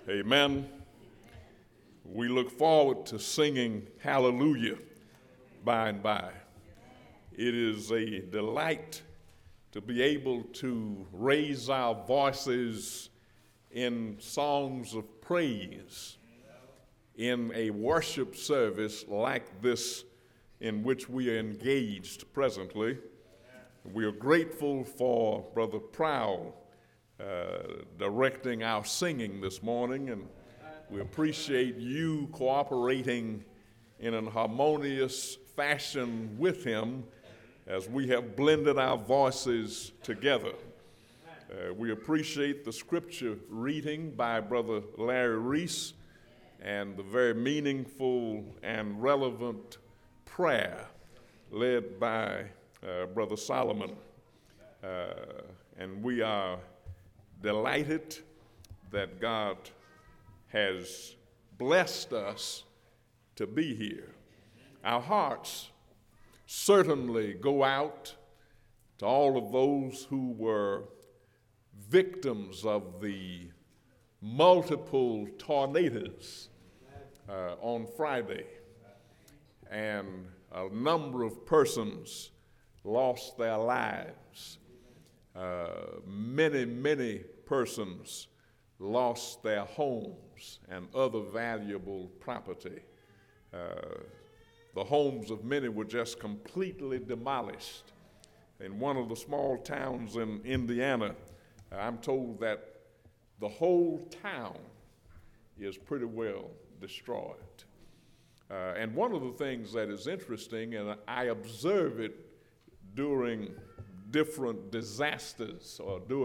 Amen. We look forward to singing Hallelujah by and by. It is a delight to be able to raise our voices in songs of praise in a worship service like this in which we are engaged presently. We are grateful for Brother Prowl directing our singing this morning, and we appreciate you cooperating in an harmonious fashion with him as we have blended our voices together. We appreciate the scripture reading by Brother Larry Reese and the very meaningful and relevant prayer led by Brother Solomon. And we are delighted that God has blessed us to be here. Our hearts certainly go out to all of those who were victims of the multiple tornadoes on Friday, and a number of persons lost their lives. Many persons lost their homes and other valuable property. The homes of many were just completely demolished. In one of the small towns in Indiana, I'm told that the whole town is pretty well destroyed. And one of the things that is interesting, and I observe it during different disasters,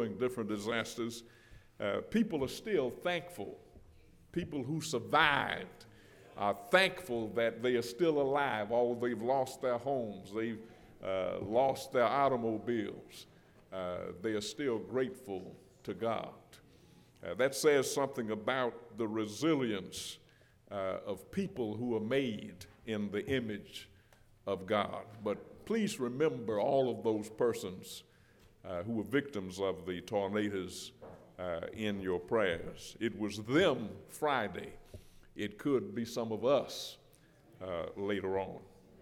people are still thankful. People who survived are thankful that they are still alive, although they've lost their homes, they've lost their automobiles. They are still grateful to God. That says something about the resilience of people who are made in the image of God. But please remember all of those persons who were victims of the tornadoes in your prayers. It was them Friday. It could be some of us later on.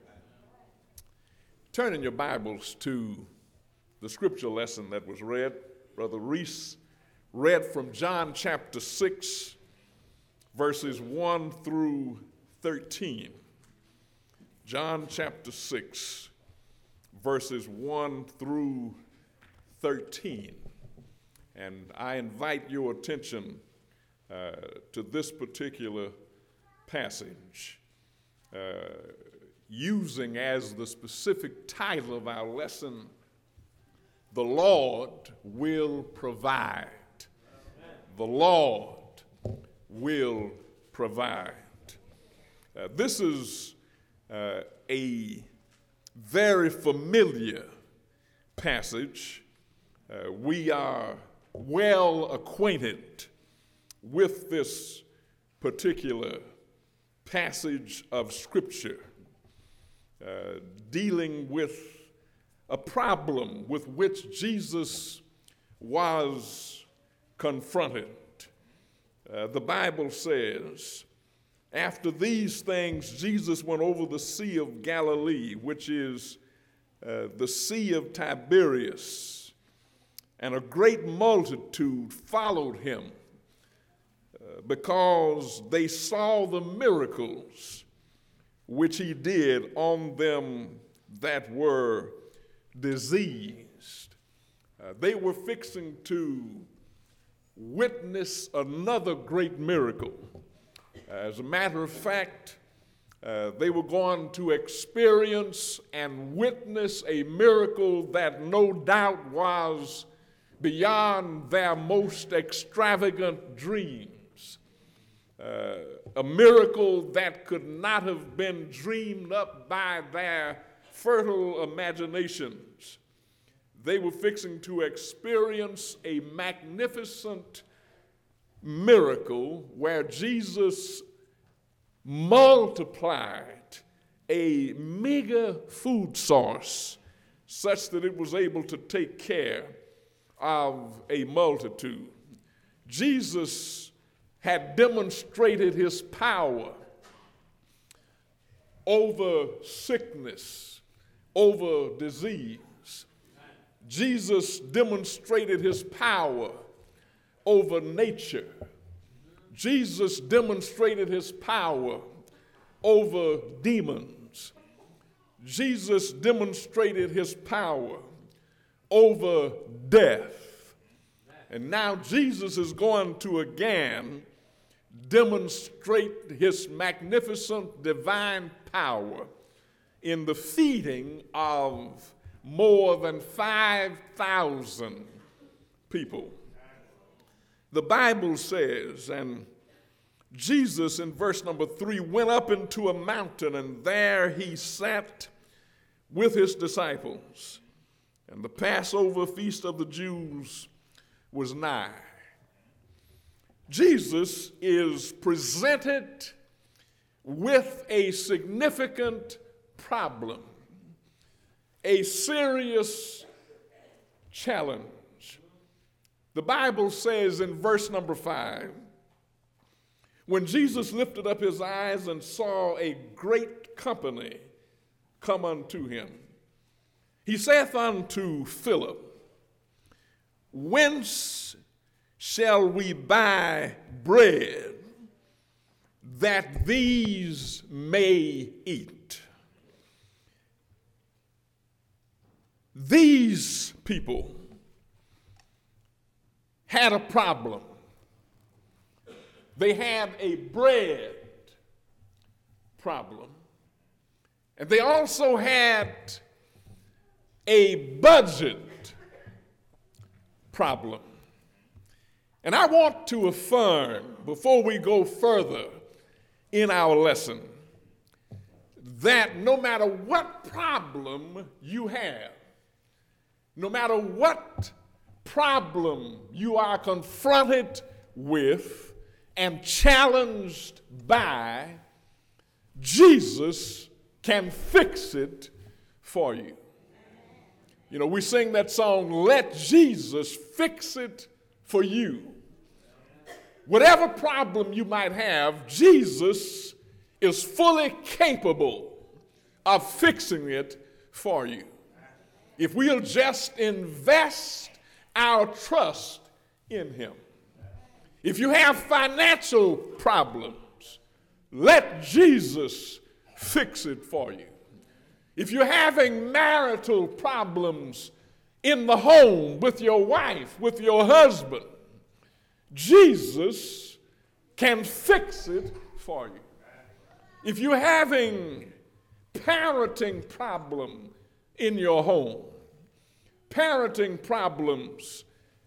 Turn in your Bibles to the scripture lesson that was read. Brother Reese read from John chapter 6, verses 1 through 13. John chapter 6, verses 1 through 13. And I invite your attention to this particular passage, using as the specific title of our lesson, "The Lord Will Provide." The Lord will provide. This is a very familiar passage. We are well acquainted with this particular passage of Scripture, dealing with a problem with which Jesus was confronted. The Bible says, after these things, Jesus went over the Sea of Galilee, which is the Sea of Tiberias, and a great multitude followed him because they saw the miracles which he did on them that were diseased. They were fixing to witness another great miracle. As a matter of fact, they were going to experience and witness a miracle that no doubt was beyond their most extravagant dreams. A miracle that could not have been dreamed up by their fertile imaginations. They were fixing to experience a magnificent miracle where Jesus multiplied a meager food source such that it was able to take care of a multitude. Jesus had demonstrated his power over sickness, over disease. Jesus demonstrated his power over nature. Jesus demonstrated his power over demons. Jesus demonstrated his power over death. And now Jesus is going to again demonstrate his magnificent divine power in the feeding of more than 5,000 people. The Bible says, and Jesus in verse number 3 went up into a mountain, and there he sat with his disciples. And the Passover feast of the Jews was nigh. Jesus is presented with a significant problem, a serious challenge. The Bible says in verse number 5, when Jesus lifted up his eyes and saw a great company come unto him, he saith unto Philip, whence shall we buy bread that these may eat? These people had a problem. They had a bread problem. And they also had a budget problem. And I want to affirm, before we go further in our lesson, that no matter what problem you have, no matter what problem you are confronted with and challenged by, Jesus can fix it for you. You know, we sing that song, Let Jesus Fix It For You. Whatever problem you might have, Jesus is fully capable of fixing it for you. If we'll just invest our trust in him. If you have financial problems, let Jesus fix it for you. If you're having marital problems in the home with your wife, with your husband, Jesus can fix it for you. If you're having parenting problem in your home, parenting problems,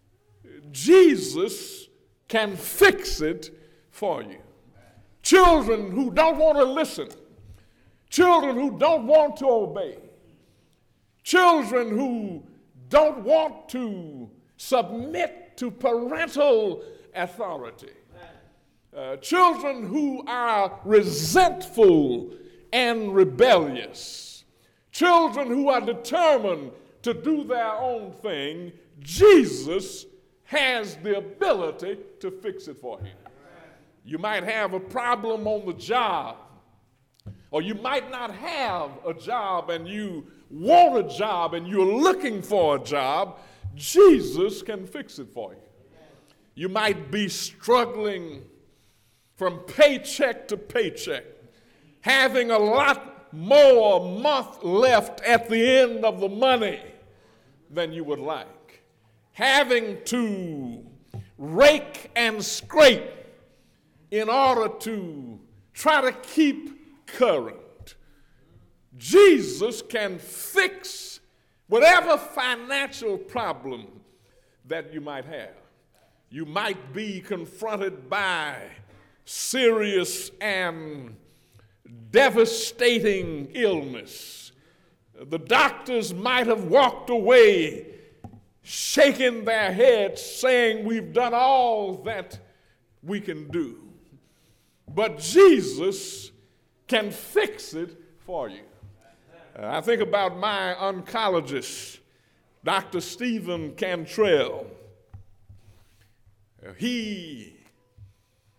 Jesus can fix it for you. Children who don't want to listen, children who don't want to obey, children who don't want to submit to parental authority, children who are resentful and rebellious, children who are determined to do their own thing, Jesus has the ability to fix it for you. You might have a problem on the job, or you might not have a job and you want a job and you're looking for a job. Jesus can fix it for you. You might be struggling from paycheck to paycheck, having a lot more month left at the end of the money than you would like, having to rake and scrape in order to try to keep current. Jesus can fix whatever financial problem that you might have. You might be confronted by serious and devastating illness. The doctors might have walked away shaking their heads saying, we've done all that we can do. But Jesus can fix it for you. I think about my oncologist, Dr. Stephen Cantrell. He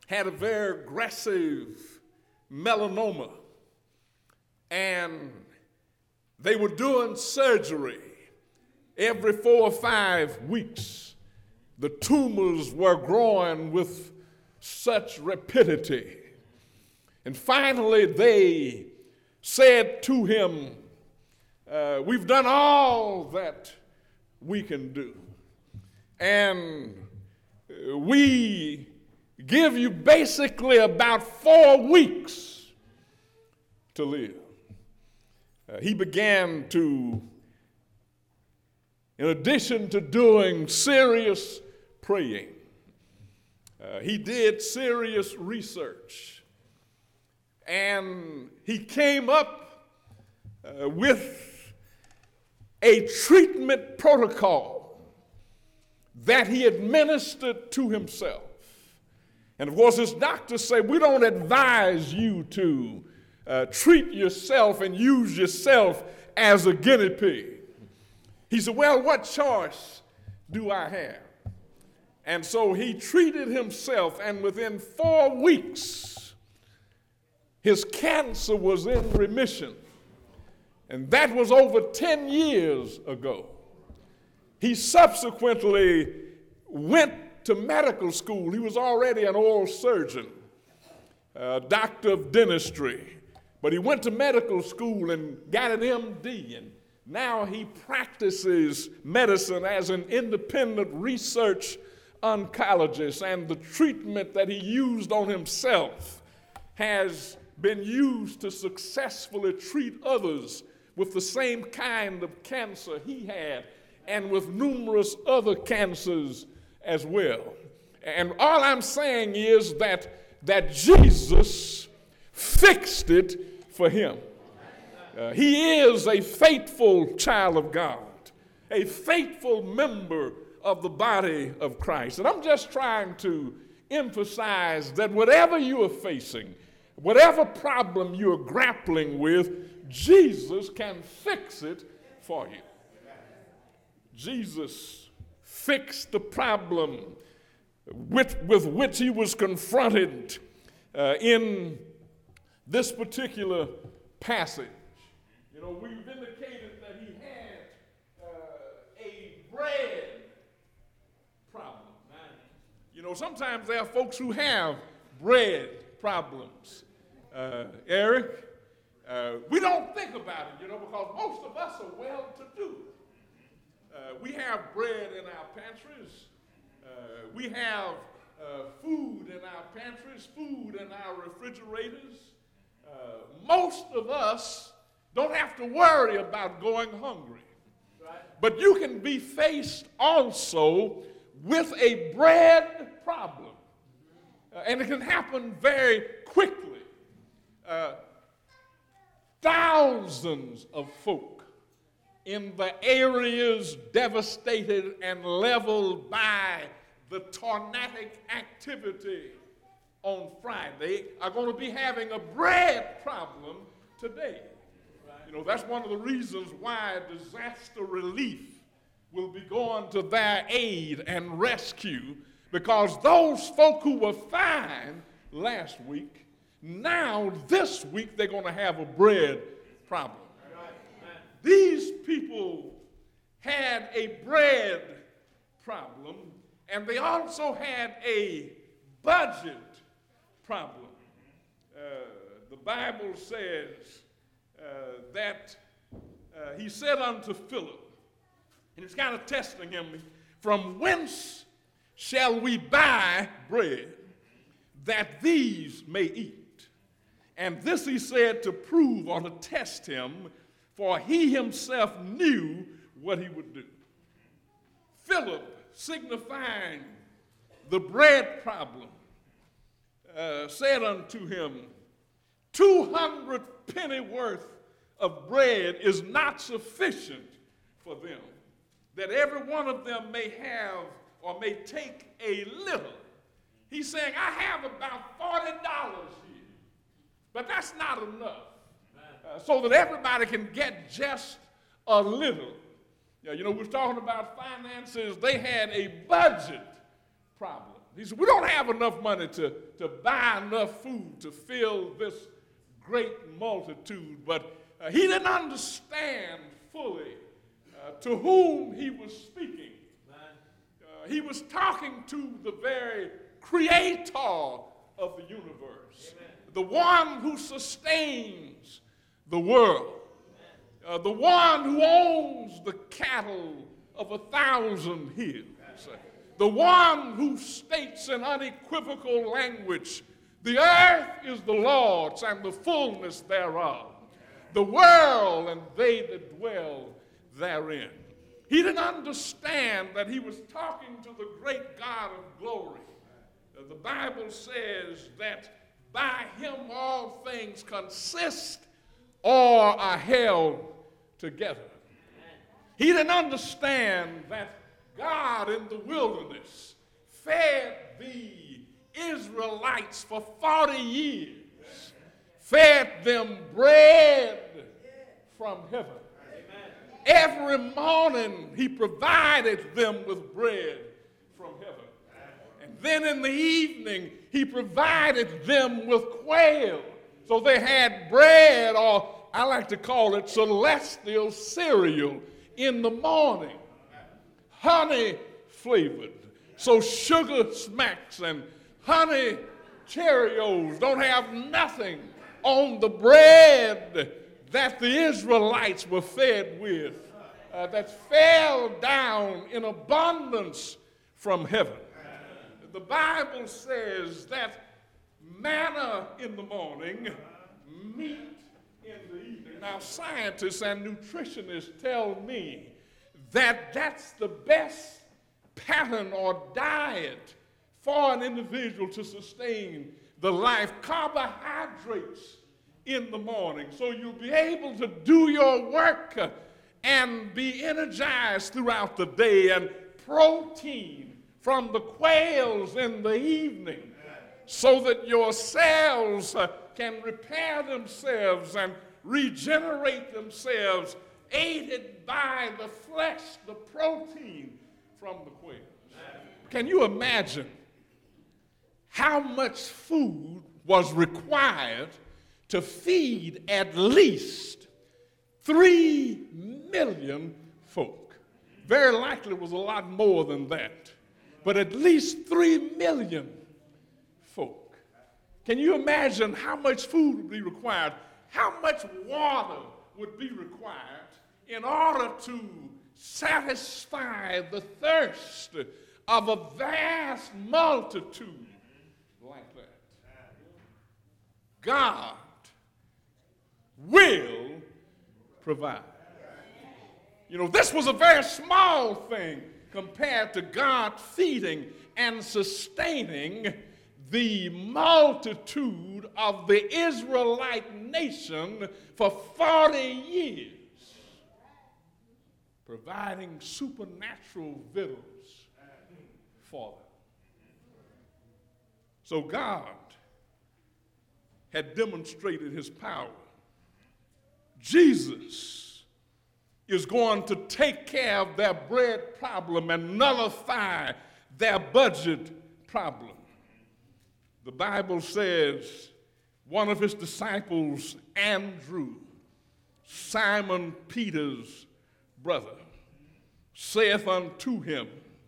had a very aggressive melanoma, and they were doing surgery every 4 or 5 weeks. The tumors were growing with such rapidity. And finally they said to him, we've done all that we can do, and we give you basically about 4 weeks to live. He began to, in addition to doing serious praying, he did serious research, and he came up with a treatment protocol that he administered to himself. And of course, his doctors say, we don't advise you to treat yourself and use yourself as a guinea pig. He said, well, what choice do I have? And so he treated himself, and within 4 weeks, his cancer was in remission. And that was over 10 years ago. He subsequently went to medical school. He was already an oral surgeon, a doctor of dentistry. But he went to medical school and got an MD, and now he practices medicine as an independent research oncologist, and the treatment that he used on himself has been used to successfully treat others with the same kind of cancer he had, and with numerous other cancers as well. And all I'm saying is that Jesus fixed it for him. He is a faithful child of God, a faithful member of the body of Christ. And I'm just trying to emphasize that whatever you are facing, whatever problem you're grappling with, Jesus can fix it for you. Jesus fixed the problem with which he was confronted in this particular passage. You know, we've indicated that he had a bread problem. Now, you know, sometimes there are folks who have bread problems. Eric, we don't think about it, you know, because most of us are well-to-do. We have bread in our pantries. We have food in our pantries, food in our refrigerators. Most of us don't have to worry about going hungry. But you can be faced also with a bread problem. And it can happen very quickly. Thousands of folk in the areas devastated and leveled by the tornadic activity on Friday are going to be having a bread problem today. You know, that's one of the reasons why disaster relief will be going to their aid and rescue, because those folk who were fine last week, now this week they're going to have a bread problem. These people had a bread problem, and they also had a budget problem. The Bible says that he said unto Philip, and it's kind of testing him, from whence shall we buy bread that these may eat? And this he said to prove or to test him, for he himself knew what he would do. Philip, signifying the bread problem, said unto him, 200 penny worth of bread is not sufficient for them, that every one of them may have or may take a little. He's saying, I have about $40 here, but that's not enough. So that everybody can get just a little. Yeah, you know, we're talking about finances. They had a budget problem. He said, we don't have enough money to buy enough food to fill this great multitude. But he didn't understand fully to whom he was speaking. He was talking to the very creator of the universe, the one who sustains the world, the one who owns the cattle of 1,000 hills, the one who states in unequivocal language, the earth is the Lord's and the fullness thereof, the world and they that dwell therein. He didn't understand that he was talking to the great God of glory. The Bible says that by him all things consist or are held together. He didn't understand that God in the wilderness fed the Israelites for 40 years, fed them bread from heaven. Every morning he provided them with bread from heaven. And then in the evening he provided them with quail. So they had bread, or I like to call it celestial cereal, in the morning. Honey flavored. So Sugar Smacks and Honey Cheerios don't have nothing on the bread that the Israelites were fed with, that fell down in abundance from heaven. The Bible says that manna in the morning, meat in the evening. Now, scientists and nutritionists tell me that that's the best pattern or diet for an individual to sustain the life. Carbohydrates in the morning, so you'll be able to do your work and be energized throughout the day, and protein from the quails in the evening, so that your cells can repair themselves and regenerate themselves, aided by the flesh, the protein from the quails. Can you imagine how much food was required to feed at least 3 million folk? Very likely it was a lot more than that, but at least 3 million folk. Can you imagine how much food would be required? How much water would be required in order to satisfy the thirst of a vast multitude like that? God will provide. You know, this was a very small thing compared to God feeding and sustaining the multitude of the Israelite nation for 40 years, providing supernatural victuals for them. So God had demonstrated his power. Jesus is going to take care of their bread problem and nullify their budget problem. The Bible says one of his disciples, Andrew, Simon Peter's brother, saith unto him,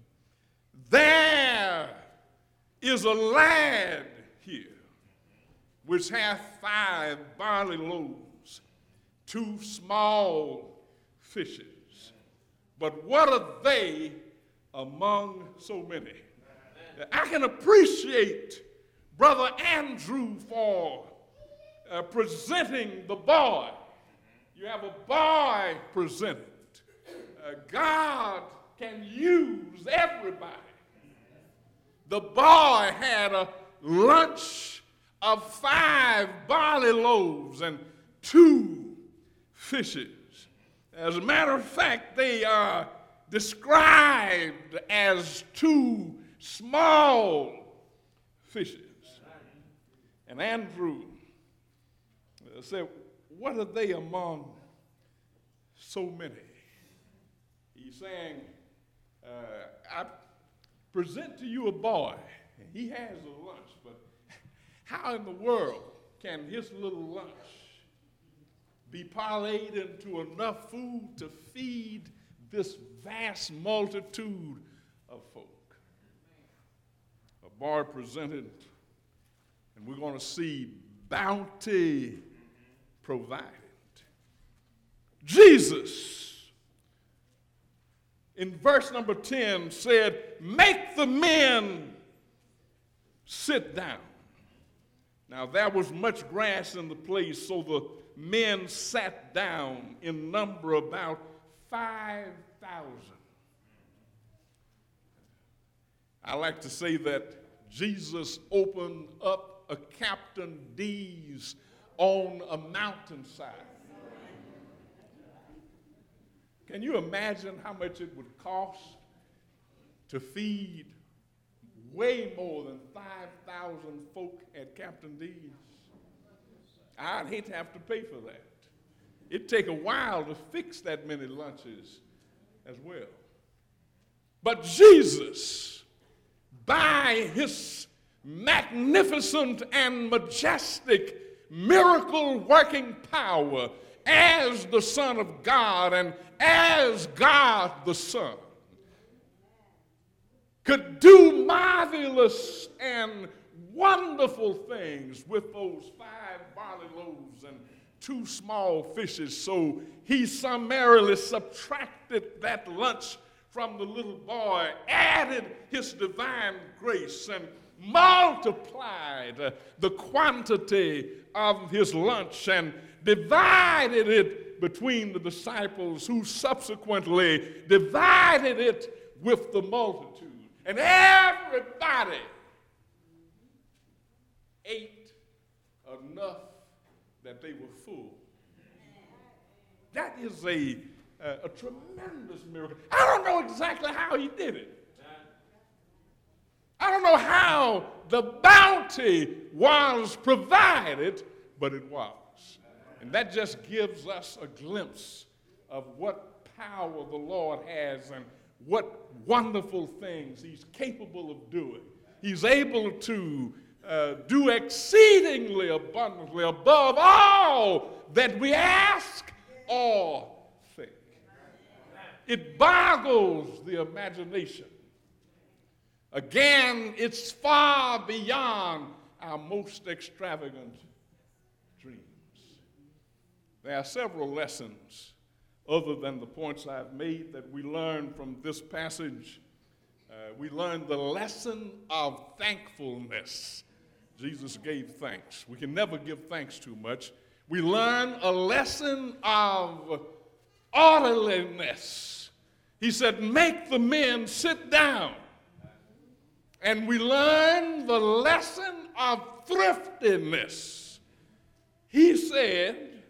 there is a lad here which hath 5 barley loaves, 2 small fishes. But what are they among so many? I can appreciate Brother Andrew for presenting the boy. You have a boy presented. God can use everybody. The boy had a lunch of 5 barley loaves and 2 fishes. As a matter of fact, they are described as 2 small fishes. And Andrew said, what are they among so many? He's saying, I present to you a boy, He has a lunch, but how in the world can his little lunch be parlayed into enough food to feed this vast multitude of folk? A bar presented, and we're going to see bounty provided. Jesus, in verse number 10, said, "Make the men sit down." Now, there was much grass in the place, so the men sat down, in number about 5,000. I like to say that Jesus opened up a Captain D's on a mountainside. Can you imagine how much it would cost to feed way more than 5,000 folk at Captain D's? I'd hate to have to pay for that. It'd take a while to fix that many lunches as well. But Jesus, by his magnificent and majestic miracle-working power as the Son of God and as God the Son, could do marvelous and wonderful things with those 5 barley loaves and 2 small fishes. So he summarily subtracted that lunch from the little boy, added his divine grace, and multiplied the quantity of his lunch and divided it between the disciples, who subsequently divided it with the multitude. And everybody ate enough that they were full. That is a tremendous miracle. I don't know exactly how he did it. I don't know how the bounty was provided, but it was. And that just gives us a glimpse of what power the Lord has and what wonderful things he's capable of doing. He's able to do exceedingly abundantly above all that we ask or think. It boggles the imagination. Again, it's far beyond our most extravagant dreams. There are several lessons other than the points I've made that we learn from this passage. We learn the lesson of thankfulness. Jesus gave thanks. We can never give thanks too much. We learn a lesson of orderliness. He said, "Make the men sit down." And we learn the lesson of thriftiness. He said,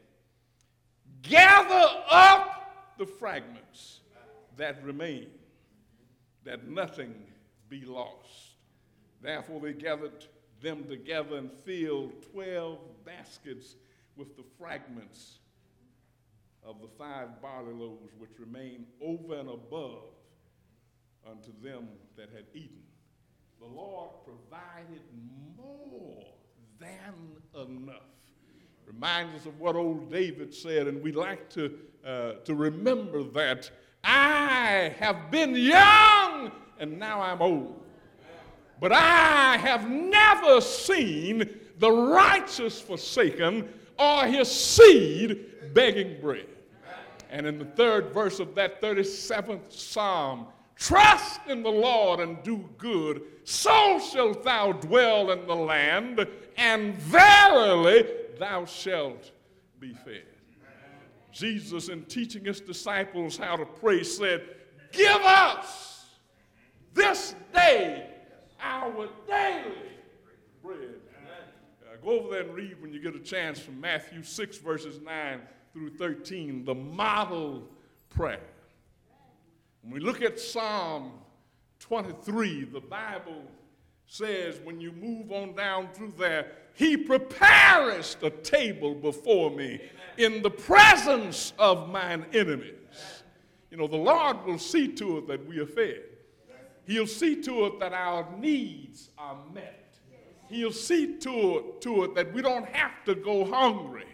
"Gather up the fragments that remain, that nothing be lost." Therefore they gathered them together and filled 12 baskets with the fragments of the 5 barley loaves which remained over and above unto them that had eaten. The Lord provided more than enough. Reminds us of what old David said, and we like to remember that. "I have been young, and now I'm old. But I have never seen the righteous forsaken or his seed begging bread." And in the 3rd verse of that 37th Psalm, "Trust in the Lord and do good, so shalt thou dwell in the land, and verily thou shalt be fed." Jesus, in teaching his disciples how to pray, said, "Give us this day our daily bread." Go over there and read when you get a chance from Matthew 6, verses 9 through 13, the model prayer. When we look at Psalm 23, the Bible says, when you move on down through there, "He preparest a table before me in the presence of mine enemies." You know, the Lord will see to it that we are fed. He'll see to it that our needs are met. He'll see to it that we don't have to go hungry,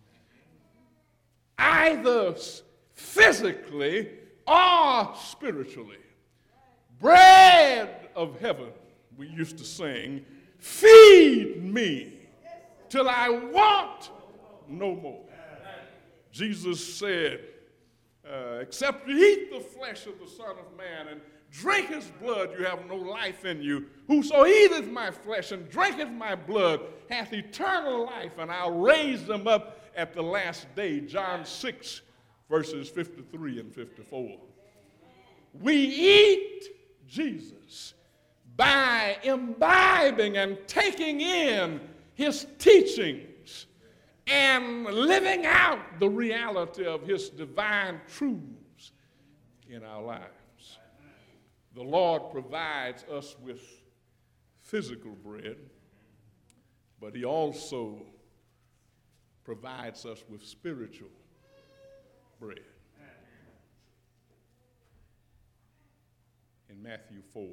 either physically or spiritually. Bread of heaven, we used to sing, feed me till I want no more. Jesus said, except you eat the flesh of the Son of Man and drink his blood, you have no life in you. Whoso eateth my flesh and drinketh my blood hath eternal life, and I'll raise them up at the last day. John 6, verses 53 and 54. We eat Jesus by imbibing and taking in his teachings and living out the reality of his divine truths in our lives. The Lord provides us with physical bread, but he also provides us with spiritual bread. In Matthew 4,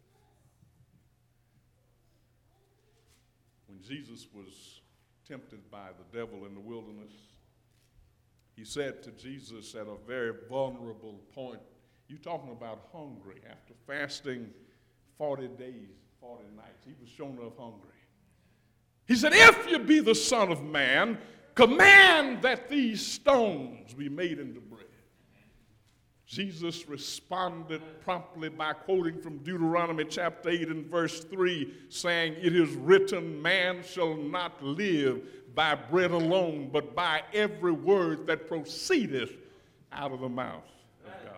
when Jesus was tempted by the devil in the wilderness, he said to Jesus at a very vulnerable point, "You talking about hungry?" After fasting 40 days, 40 nights, he was shown up hungry. He said, "If you be the Son of Man, command that these stones be made into bread." Jesus responded promptly by quoting from Deuteronomy chapter 8 and verse 3, saying, "It is written, man shall not live by bread alone, but by every word that proceedeth out of the mouth of God."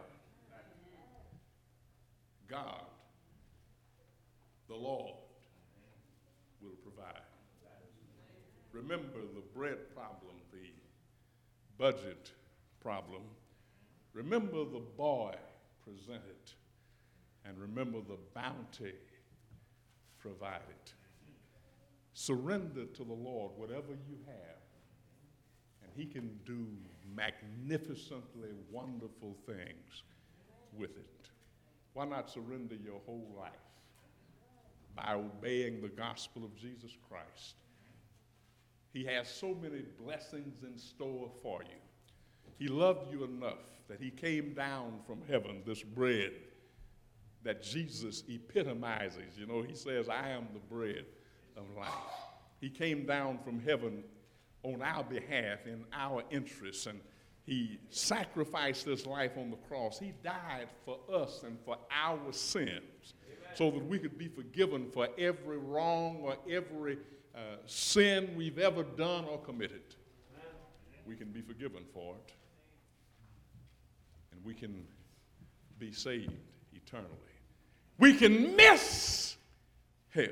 God, the Lord, will provide. Remember the bread problem, the budget problem. Remember the boy presented, and remember the bounty provided. Surrender to the Lord whatever you have, and he can do magnificently wonderful things with it. Why not surrender your whole life by obeying the gospel of Jesus Christ? He has so many blessings in store for you. He loved you enough that he came down from heaven, this bread that Jesus epitomizes. You know, he says, "I am the bread of life." He came down from heaven on our behalf, in our interests, and he sacrificed his life on the cross. He died for us and for our sins, so that we could be forgiven for every wrong or every sin we've ever done or committed. We can be forgiven for it, and we can be saved eternally. We can miss hell.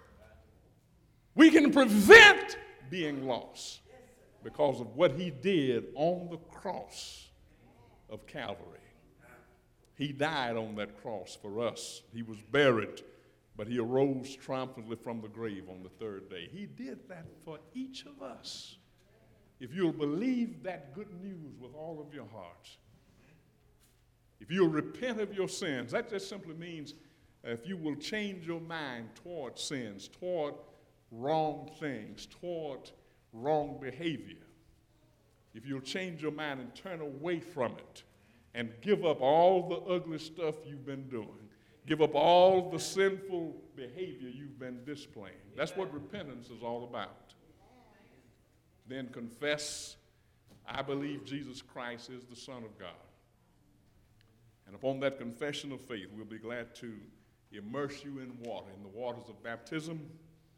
We can prevent being lost because of what he did on the cross of Calvary. He died on that cross for us. He was buried, but he arose triumphantly from the grave on the third day. He did that for each of us. If you'll believe that good news with all of your heart, if you'll repent of your sins, that just simply means if you will change your mind toward sins, toward wrong things, toward wrong behavior, if you'll change your mind and turn away from it and give up all the ugly stuff you've been doing, give up all the sinful behavior you've been displaying. That's what repentance is all about. Then confess, "I believe Jesus Christ is the Son of God." And upon that confession of faith, we'll be glad to immerse you in water, in the waters of baptism,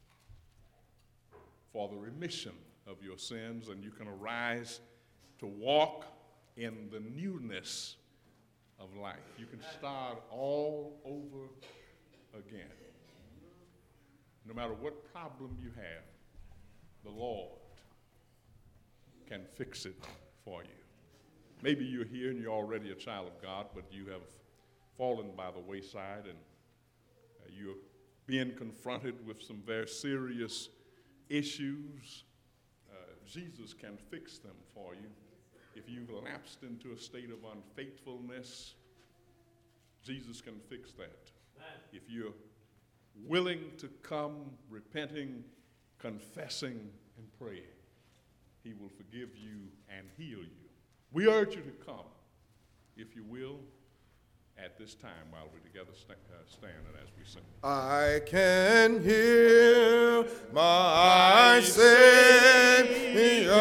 for the remission of your sins, and you can arise to walk in the newness of life. You can start all over again. No matter what problem you have, the Lord can fix it for you. Maybe you're here and you're already a child of God, but you have fallen by the wayside, and you're being confronted with some very serious issues. Jesus can fix them for you. If you've lapsed into a state of unfaithfulness, Jesus can fix that. If you're willing to come repenting, confessing, and praying, he will forgive you and heal you. We urge you to come, if you will, at this time while we're together standing as we sing. I can hear my Savior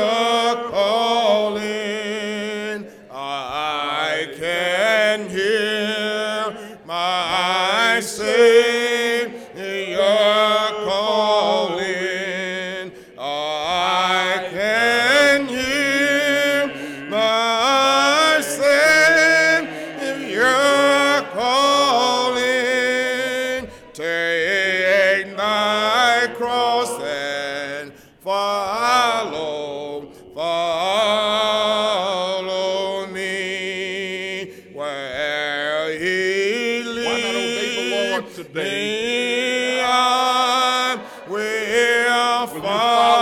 calling. I can hear my Savior calling. I can hear my Savior calling. Take thy cross and follow me where he leads. Why not obey the Lord today? I will Will you follow